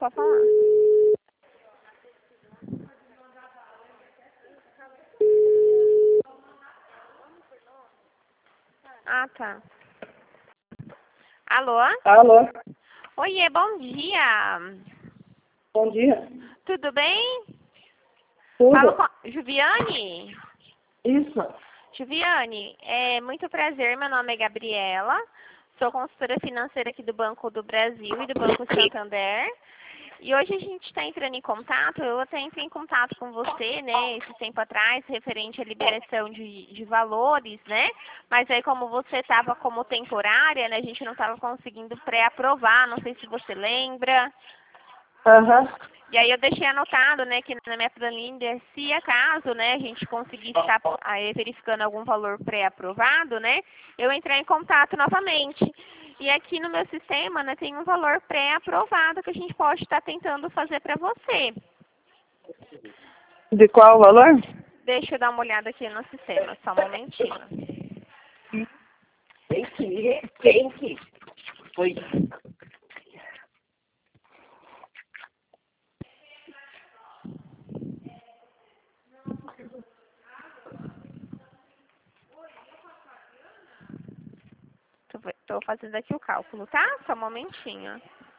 pode falar. Ah, tá. Alô? Alô, Oiê, bom dia. bom dia. Tudo bem? Tudo? Fala com Juviane? Isso. Juviane, é muito prazer, meu nome é Gabriela, sou consultora financeira aqui do Banco do Brasil e do Banco Santander. E hoje a gente está entrando em contato, eu até entrei em contato com você, né, esse tempo atrás, referente à liberação de valores, né? Mas aí como você estava como temporária, né, a gente não estava conseguindo pré-aprovar, não sei se você lembra. Aham. E aí eu deixei anotado, né, que na minha planilha, se acaso, né, a gente conseguir estar aí verificando algum valor pré-aprovado, né, eu entrar em contato novamente. E aqui no meu sistema, né, tem um valor pré-aprovado que a gente pode estar tentando fazer para você. De qual valor? Deixa eu dar uma olhada aqui no sistema, só um momentinho. Tem que. Foi. Estou fazendo aqui o cálculo, tá? Só um momentinho.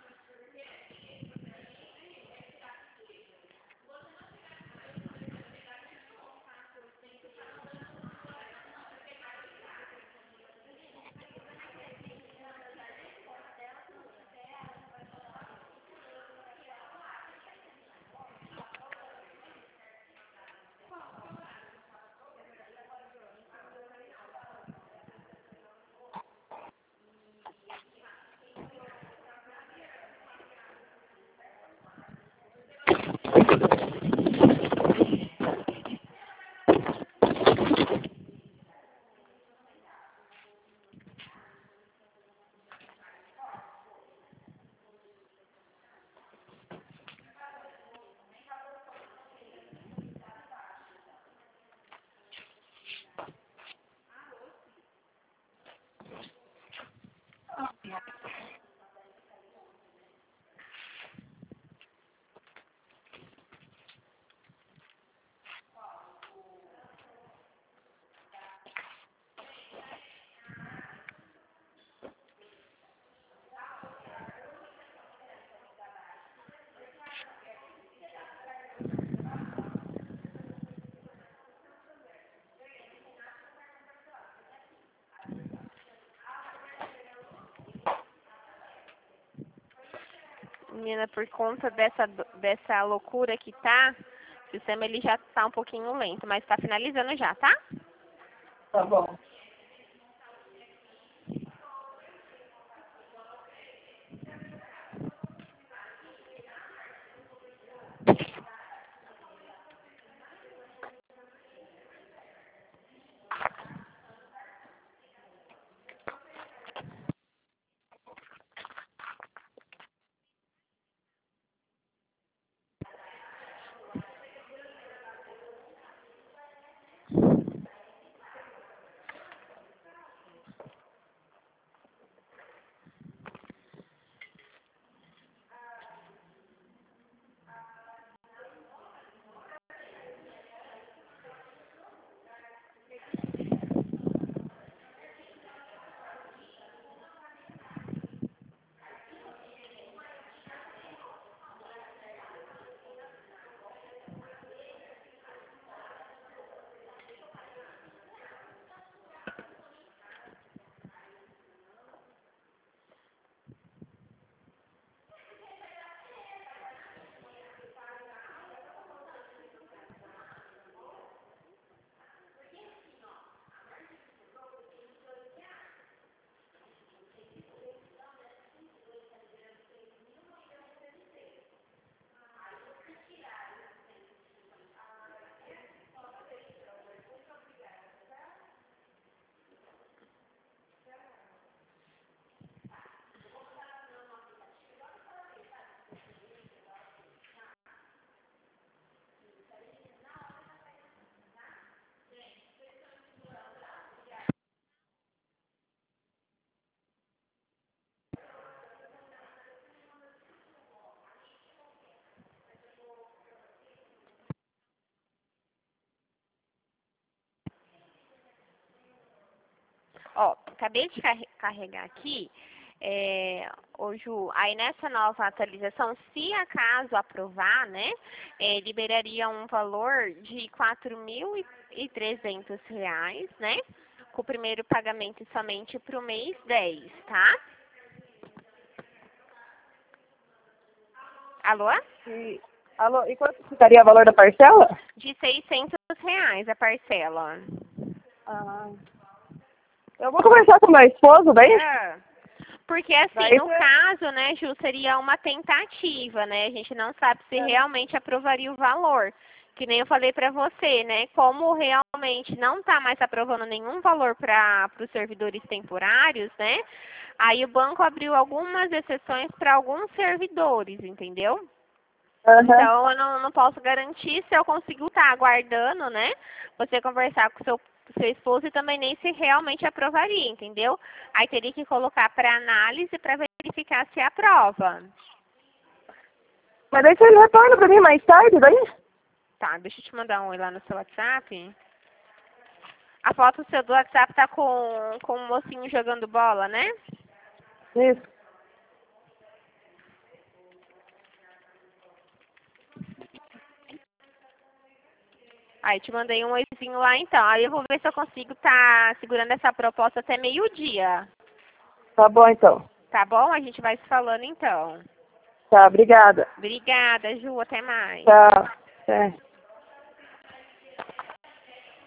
Menina, por conta dessa loucura que tá, o sistema ele já tá um pouquinho lento, mas tá finalizando já, tá? Tá bom. Ó, acabei de carregar aqui. Ô Ju, aí nessa nova atualização, se acaso aprovar, né, liberaria um valor de R$ 4.300, né, com o primeiro pagamento somente para o mês 10, tá? Alô? Alô, e quanto ficaria o valor da parcela? De R$ 600 a parcela. Ah, eu vou conversar com meu esposo, daí? Porque assim, no caso, né, Ju, seria uma tentativa, né? A gente não sabe se realmente aprovaria o valor. Que nem eu falei para você, né? Como realmente não está mais aprovando nenhum valor para os servidores temporários, né? Aí o banco abriu algumas exceções para alguns servidores, entendeu? Então, eu não posso garantir se eu consigo estar aguardando, né? Você conversar com seu esposo e também nem se realmente aprovaria, entendeu? Aí teria que colocar para análise para verificar se aprova. Mas daí ele retorna para mim mais tarde, daí? Tá, deixa eu te mandar um oi lá no seu WhatsApp. A foto seu do WhatsApp tá com um mocinho jogando bola, né? Isso. Aí te mandei um oizinho lá então. Aí eu vou ver se eu consigo estar segurando essa proposta até meio-dia. Tá bom, então. Tá bom? A gente vai se falando então. Tá, obrigada. Obrigada, Ju. Até mais. Tchau. É.